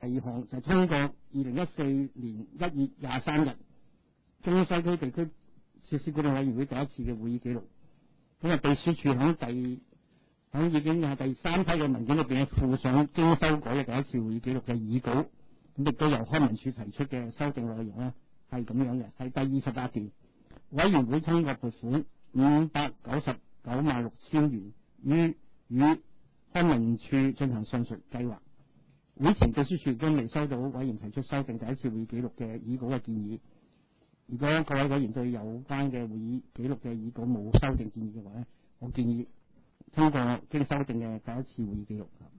二項就係通過2014年1月23日中西區地區設施管理委員會第一次嘅會議記錄。咁啊，秘書處已經係第三批嘅文件裏邊附上經修改嘅第一次會議記錄嘅議稿。咁亦都由康文署提出嘅修訂內容咧係咁樣嘅，係第28段，委員會通過撥款5996000元與康文署進行上述計劃。會前秘書處都未收到委員提出修訂第一次會議記錄嘅議稿嘅建議。如果各位委員對有關嘅會議記錄嘅議稿冇修訂建議嘅話咧，我建議通過經修訂嘅第一次會議記錄。